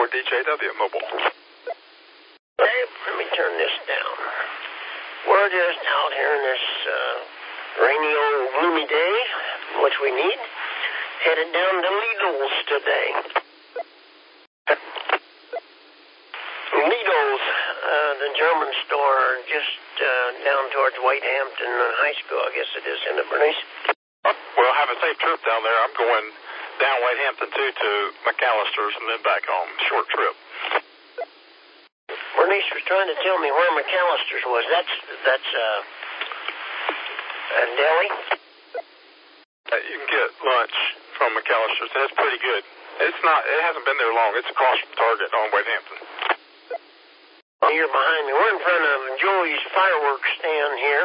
DJW Mobile. Hey, let me turn this down. We're just out here in this rainy old gloomy day, which we need, headed down to Lidl's today. Lidl's, the German store just down towards Whitehampton High School, I guess it is, isn't it, Bernice? Well, have a safe trip down there. I'm going down Whitehampton, too, to McAllister's and then back home. Short trip. Bernice was trying to tell me where McAllister's was. That's deli? You can get lunch from McAllister's. That's pretty good. It hasn't been there long. It's across from Target on Whitehampton. Oh, you're behind me. We're in front of Joey's fireworks stand here.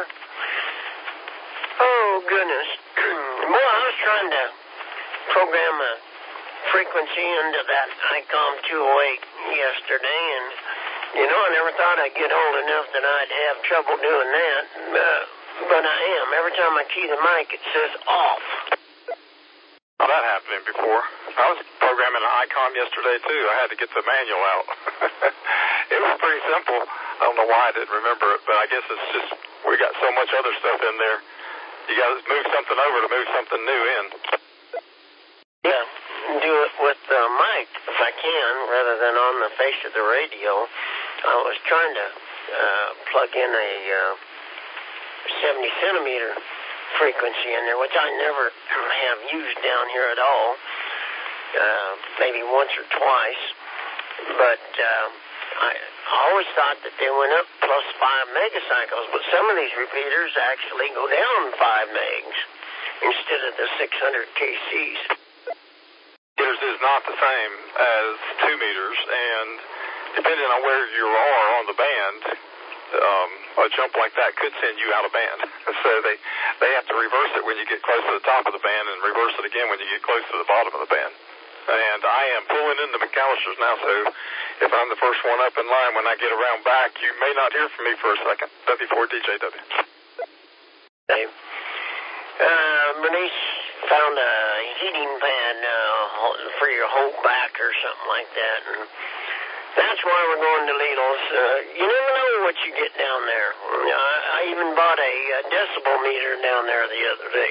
Oh, goodness. Well, I was trying to program a frequency into that ICOM 208 yesterday, and, I never thought I'd get old enough that I'd have trouble doing that, but I am. Every time I key the mic, it says off. Well, that happened before. I was programming an ICOM yesterday, too. I had to get the manual out. It was pretty simple. I don't know why I didn't remember it, but I guess it's just we got so much other stuff in there. You got to move something over to move something new in. Yeah, do it with the mic if I can, rather than on the face of the radio. I was trying to plug in a 70-centimeter frequency in there, which I never have used down here at all, maybe once or twice. But I always thought that they went up plus 5 megacycles, but some of these repeaters actually go down 5 megs instead of the 600 kcs. Meters is not the same as 2 meters, and depending on where you are on the band, a jump like that could send you out of band. So they have to reverse it when you get close to the top of the band and reverse it again when you get close to the bottom of the band. And I am pulling into McAllister's now, so if I'm the first one up in line when I get around back, you may not hear from me for a second. W4DJW. Okay. Bernice found a heating pad for your whole back or something like that, and that's why we're going to Lidl's. You never know what you get down there. I even bought a decibel meter down there the other day.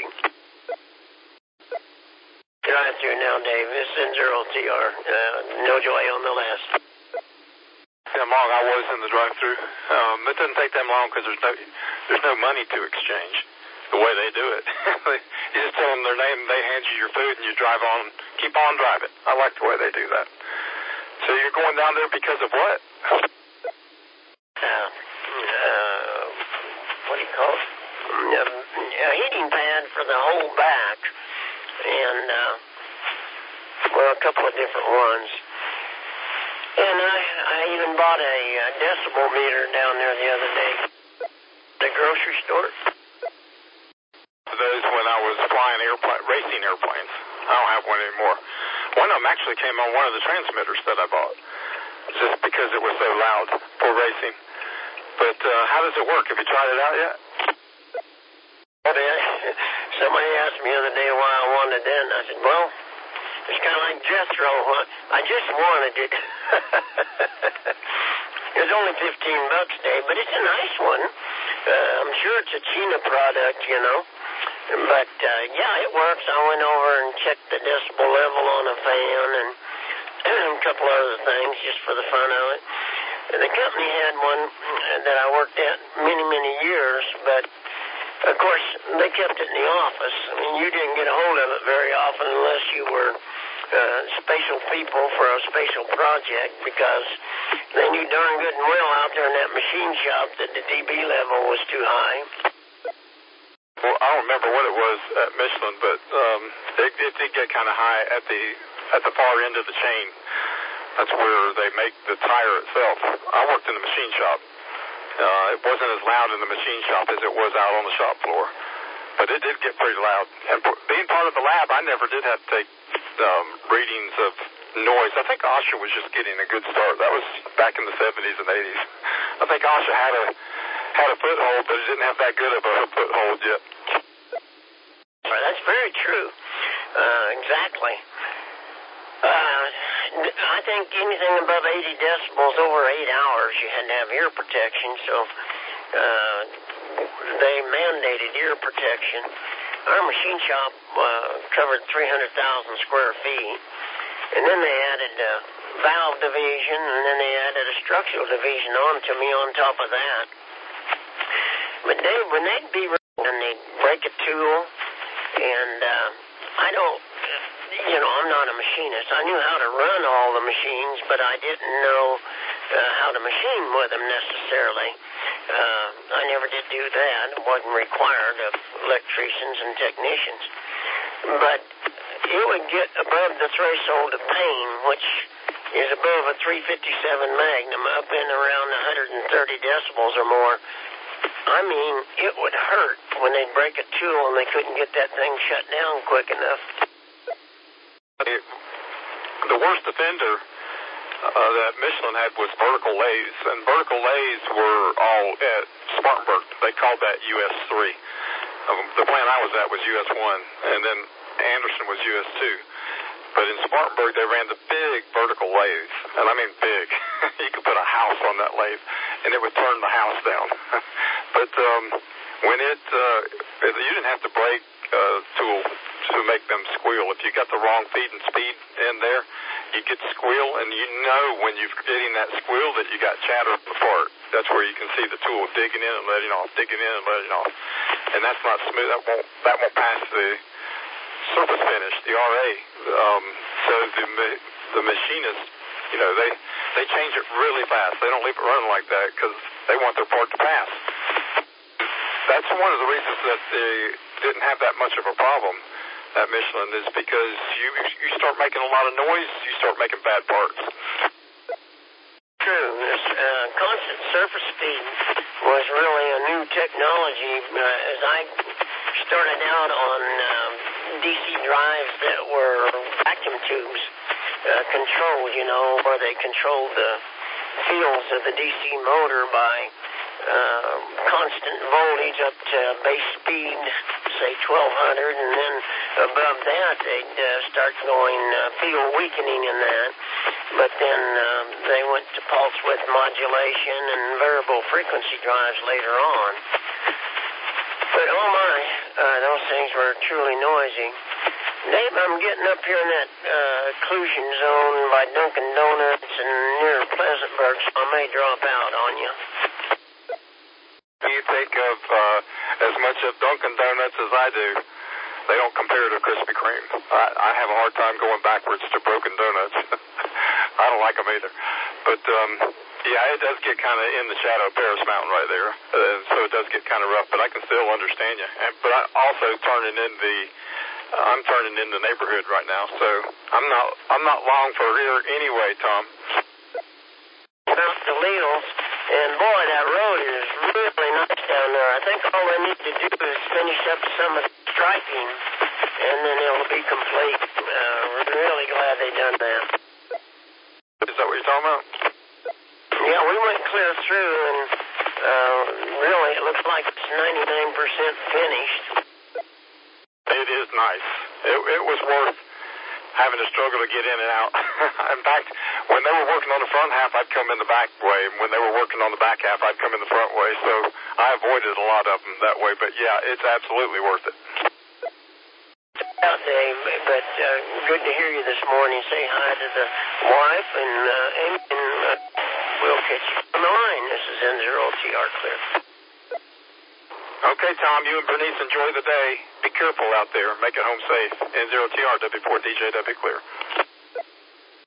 Drive through now, Dave. It's N0TR. No joy on the last. Yeah, long I was in the drive-through. It doesn't take them long because there's no money to exchange. The way they do it, you just tell them their name, they hand you your food, and you drive on, keep on driving. I like the way they do that. So you're going down there because of what? What do you call it? A heating pad for the whole back, and a couple of different ones. And I even bought a decibel meter down there the other day. The grocery store. Those when I was flying racing airplanes. I don't have one anymore. One of them actually came on one of the transmitters that I bought, just because it was so loud for racing. But how does it work? Have you tried it out yet? Somebody asked me the other day why I wanted it, and I said, well, it's kind of like Jethro. I just wanted it. It was only $15, Dave, but it's a nice one. I'm sure it's a China product, But, yeah, it works. I went over and checked the decibel level on a fan and a couple other things just for the fun of it. The company had one that I worked at many, many years, but, of course, they kept it in the office. I mean, you didn't get a hold of it very often unless you were spatial people for a spatial project, because they knew darn good and well out there in that machine shop that the dB level was too high. Well, I don't remember what it was at Michelin, but it did get kind of high at the far end of the chain. That's where they make the tire itself. I worked in the machine shop. It wasn't as loud in the machine shop as it was out on the shop floor, but it did get pretty loud. And being part of the lab, I never did have to take readings of noise. I think OSHA was just getting a good start. That was back in the 70s and 80s. I think OSHA had a foothold, but it didn't have that good of a foothold yet. That's very true. Exactly. I think anything above 80 decibels over 8 hours, you had to have ear protection, so they mandated ear protection. Our machine shop covered 300,000 square feet, and then they added a valve division, and then they added a structural division on to me on top of that. But Dave, when they'd be and they'd break a tool, and I don't, I'm not a machinist. I knew how to run all the machines, but I didn't know how to machine with them necessarily. I never did do that. It wasn't required of electricians and technicians. But it would get above the threshold of pain, which is above a 357 Magnum, up in around 130 decibels or more. I mean, it would hurt when they'd break a tool and they couldn't get that thing shut down quick enough. The worst offender that Michelin had was vertical lathes, and vertical lathes were all at Spartanburg. They called that US 3. The plant I was at was US 1, and then Anderson was US 2. But in Spartanburg, they ran the big vertical lathes, and I mean big. You could put a house on that lathe, and it would turn the house down. But when you didn't have to break a tool to make them squeal. If you got the wrong feed and speed in there, you get squeal, and you know when you're getting that squeal that you got chatter at the part. That's where you can see the tool digging in and letting off, digging in and letting off. And that's not smooth. That won't pass the surface finish, the RA. So the machinists, they change it really fast. They don't leave it running like that because they want their part to pass. That's one of the reasons that they didn't have that much of a problem at Michelin, is because you start making a lot of noise, you start making bad parts. True. This constant surface feed was really a new technology. As I started out on DC drives that were vacuum tubes controlled, where they controlled the fields of the DC motor by constant voltage up to base speed, say 1200, and then above that they'd start going field weakening in that. But then they went to pulse width modulation and variable frequency drives later on. But oh my, those things were truly noisy. Dave, I'm getting up here in that occlusion zone by Dunkin' Donuts and near Pleasantburg, so I may drop out on you. You think of as much of Dunkin' Donuts as I do. They don't compare to Krispy Kreme. I have a hard time going backwards to broken donuts. I don't like them either. But, it does get kind of in the shadow of Paris Mountain right there. So it does get kind of rough, but I can still understand you. But I also I'm turning in the neighborhood right now, so I'm not long for here anyway, Tom. About the Leals, and boy, that road is really nice down there. I think all I need to do is finish up some of the striping, and then it'll be complete. Really glad they done that. Is that what you're talking about? Yeah, we went clear through, and really it looks like it's 99% finished. It is nice. It was worth having to struggle to get in and out. In fact, when they were working on the front half, I'd come in the back way. And when they were working on the back half, I'd come in the front way. So I avoided a lot of them that way. But, yeah, it's absolutely worth it. Yeah, Dave, but good to hear you this morning. Say hi to the wife, and Amy, and we'll catch you on the line. This is N0TR Clear. Okay, Tom, you and Bernice enjoy the day. Be careful out there. Make it home safe. N0TR, W4DJW Clear.